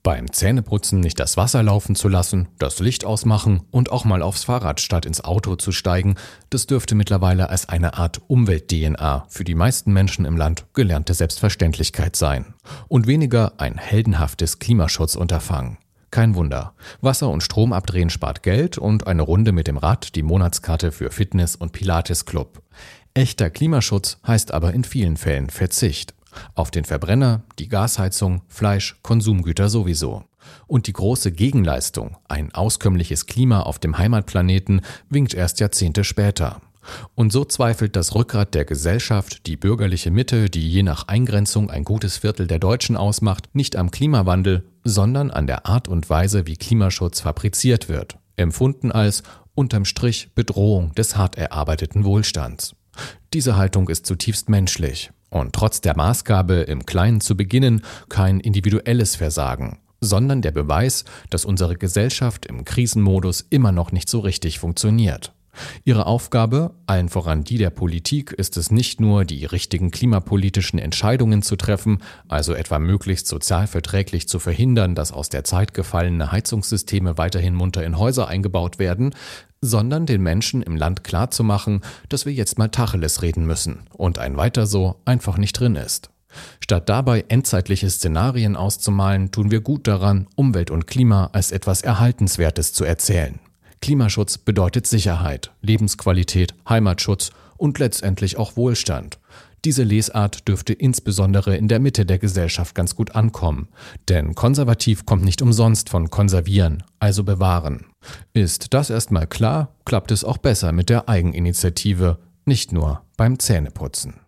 Beim Zähneputzen nicht das Wasser laufen zu lassen, das Licht ausmachen und auch mal aufs Fahrrad statt ins Auto zu steigen, das dürfte mittlerweile als eine Art Umwelt-DNA für die meisten Menschen im Land gelernte Selbstverständlichkeit sein. Und weniger ein heldenhaftes Klimaschutzunterfangen. Kein Wunder. Wasser- und Strom abdrehen spart Geld und eine Runde mit dem Rad die Monatskarte für Fitness- und Pilates-Club. Echter Klimaschutz heißt aber in vielen Fällen Verzicht. Auf den Verbrenner, die Gasheizung, Fleisch, Konsumgüter sowieso. Und die große Gegenleistung, ein auskömmliches Klima auf dem Heimatplaneten, winkt erst Jahrzehnte später. Und so zweifelt das Rückgrat der Gesellschaft, die bürgerliche Mitte, die je nach Eingrenzung ein gutes Viertel der Deutschen ausmacht, nicht am Klimawandel, sondern an der Art und Weise, wie Klimaschutz fabriziert wird. Empfunden als unterm Strich Bedrohung des hart erarbeiteten Wohlstands. Diese Haltung ist zutiefst menschlich. Und trotz der Maßgabe, im Kleinen zu beginnen, kein individuelles Versagen, sondern der Beweis, dass unsere Gesellschaft im Krisenmodus immer noch nicht so richtig funktioniert. Ihre Aufgabe, allen voran die der Politik, ist es nicht nur, die richtigen klimapolitischen Entscheidungen zu treffen, also etwa möglichst sozialverträglich zu verhindern, dass aus der Zeit gefallene Heizungssysteme weiterhin munter in Häuser eingebaut werden, sondern den Menschen im Land klarzumachen, dass wir jetzt mal Tacheles reden müssen und ein Weiter so einfach nicht drin ist. Statt dabei endzeitliche Szenarien auszumalen, tun wir gut daran, Umwelt und Klima als etwas Erhaltenswertes zu erzählen. Klimaschutz bedeutet Sicherheit, Lebensqualität, Heimatschutz und letztendlich auch Wohlstand. Diese Lesart dürfte insbesondere in der Mitte der Gesellschaft ganz gut ankommen. Denn konservativ kommt nicht umsonst von konservieren, also bewahren. Ist das erstmal klar, klappt es auch besser mit der Eigeninitiative, nicht nur beim Zähneputzen.